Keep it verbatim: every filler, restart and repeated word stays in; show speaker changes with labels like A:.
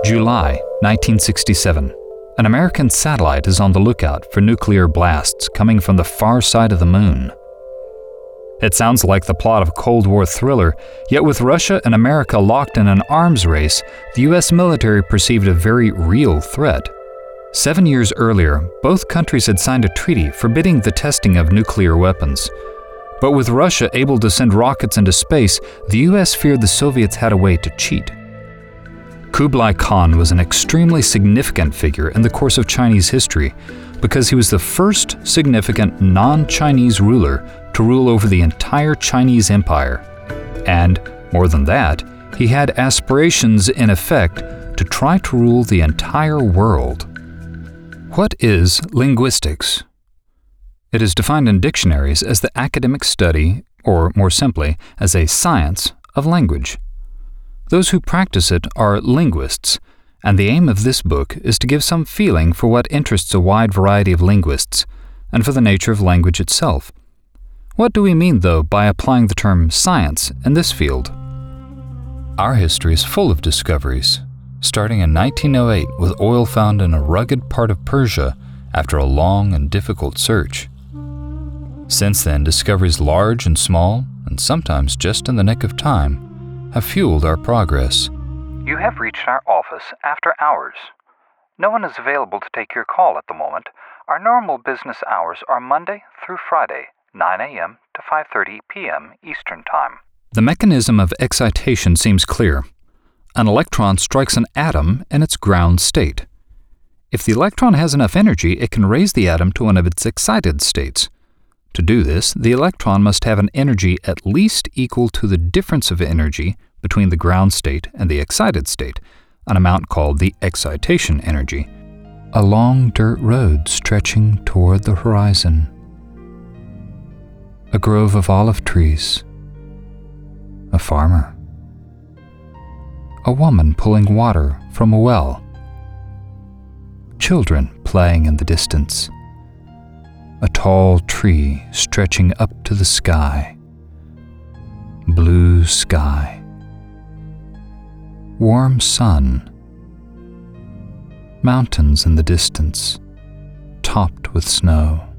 A: July nineteen sixty-seven. An American satellite is on the lookout for nuclear blasts coming from the far side of the moon. It sounds like the plot of a Cold War thriller, yet with Russia and America locked in an arms race, the U S military perceived a very real threat. Seven years earlier, both countries had signed a treaty forbidding the testing of nuclear weapons. But with Russia able to send rockets into space, the U S feared the Soviets had a way to cheat. Kublai Khan was an extremely significant figure in the course of Chinese history because he was the first significant non-Chinese ruler to rule over the entire Chinese empire. And, more than that, he had aspirations in effect to try to rule the entire world. What is linguistics? It is defined in dictionaries as the academic study, or more simply, as a science of language. Those who practice it are linguists, and the aim of this book is to give some feeling for what interests a wide variety of linguists, and for the nature of language itself. What do we mean, though, by applying the term science in this field? Our history is full of discoveries, starting in nineteen oh eight with oil found in a rugged part of Persia after a long and difficult search. Since then, discoveries large and small, and sometimes just in the nick of time, have fueled our progress.
B: You have reached our office after hours. No one is available to take your call at the moment. Our normal business hours are Monday through Friday, nine a.m. to five thirty p.m. Eastern Time.
A: The mechanism of excitation seems clear. An electron strikes an atom in its ground state. If the electron has enough energy, it can raise the atom to one of its excited states. To do this, the electron must have an energy at least equal to the difference of energy between the ground state and the excited state, an amount called the excitation energy. A long dirt road stretching toward the horizon. A grove of olive trees. A farmer. A woman pulling water from a well. Children playing in the distance. A tall tree stretching up to the sky. Blue sky. Warm sun. Mountains in the distance, topped with snow.